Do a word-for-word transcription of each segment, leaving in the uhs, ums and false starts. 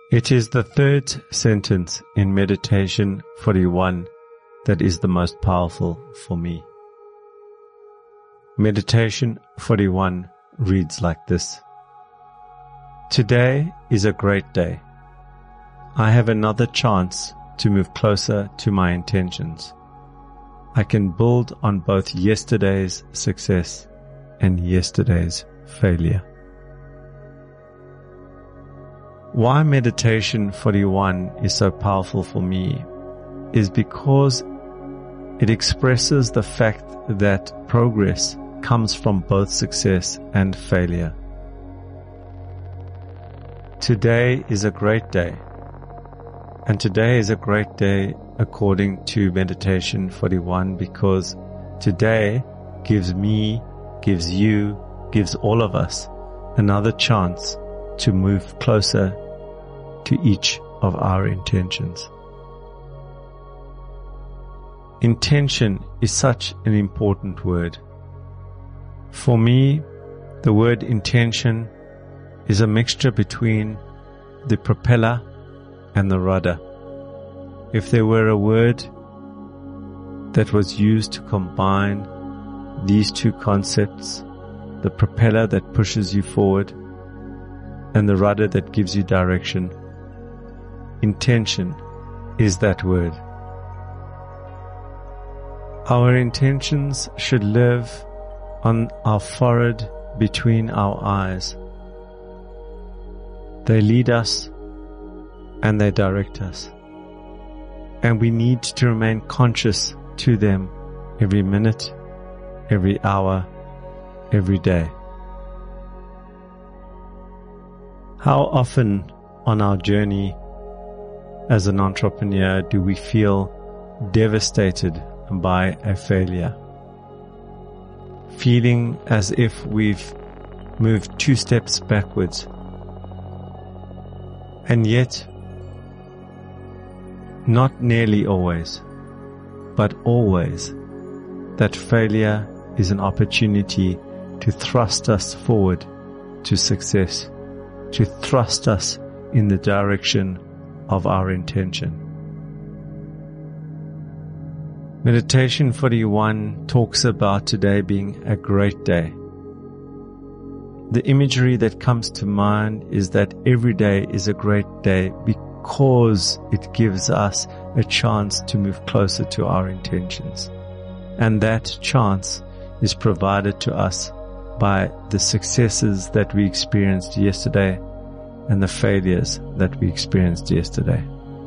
It is the third sentence in Meditation forty-one that is the most powerful for me. Meditation forty-one reads like this. Today is a great day. I have another chance to move closer to my intentions. I can build on both yesterday's success and yesterday's failure. Why Meditation forty-one is so powerful for me is because it expresses the fact that progress comes from both success and failure. Today is a great day, and today is a great day according to Meditation forty-one because today gives me, gives you, gives all of us another chance to move closer to each of our intentions. Intention is such an important word. For me, the word intention is a mixture between the propeller and the rudder. If there were a word that was used to combine these two concepts, the propeller that pushes you forward and the rudder that gives you direction, intention is that word. Our intentions should live on our forehead between our eyes. They lead us and they direct us. And we need to remain conscious to them every minute, every hour, every day. How often on our journey as an entrepreneur do we feel devastated by a failure? Feeling as if we've moved two steps backwards. And yet, not nearly always, but always, that failure is an opportunity to thrust us forward to success, to thrust us in the direction of our intention. Meditation forty-one talks about today being a great day. The imagery that comes to mind is that every day is a great day because it gives us a chance to move closer to our intentions. And that chance is provided to us by the successes that we experienced yesterday and the failures that we experienced yesterday.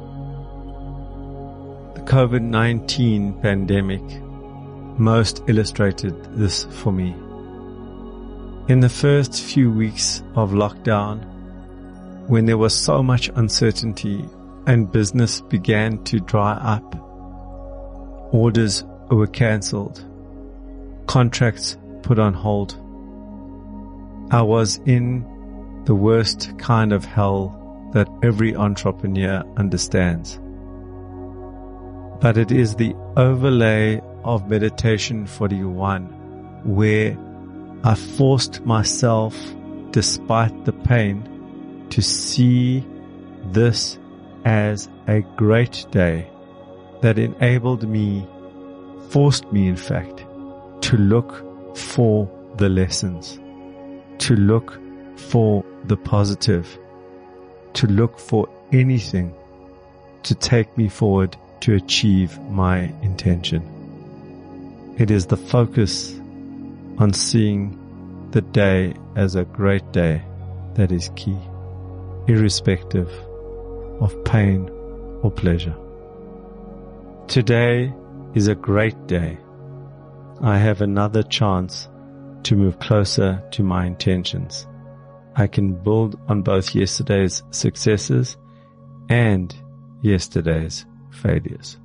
The COVID nineteen pandemic most illustrated this for me. In the first few weeks of lockdown, when there was so much uncertainty and business began to dry up, orders were cancelled, contracts put on hold, I was in the worst kind of hell that every entrepreneur understands. But it is the overlay of Meditation forty-one where I forced myself, despite the pain, to see this as a great day that enabled me, forced me in fact, to look for the lessons, to look for the positive, to look for anything to take me forward to achieve my intention. It is the focus on seeing the day as a great day that is key, irrespective of pain or pleasure. Today is a great day. I have another chance to move closer to my intentions. I can build on both yesterday's successes and yesterday's failures.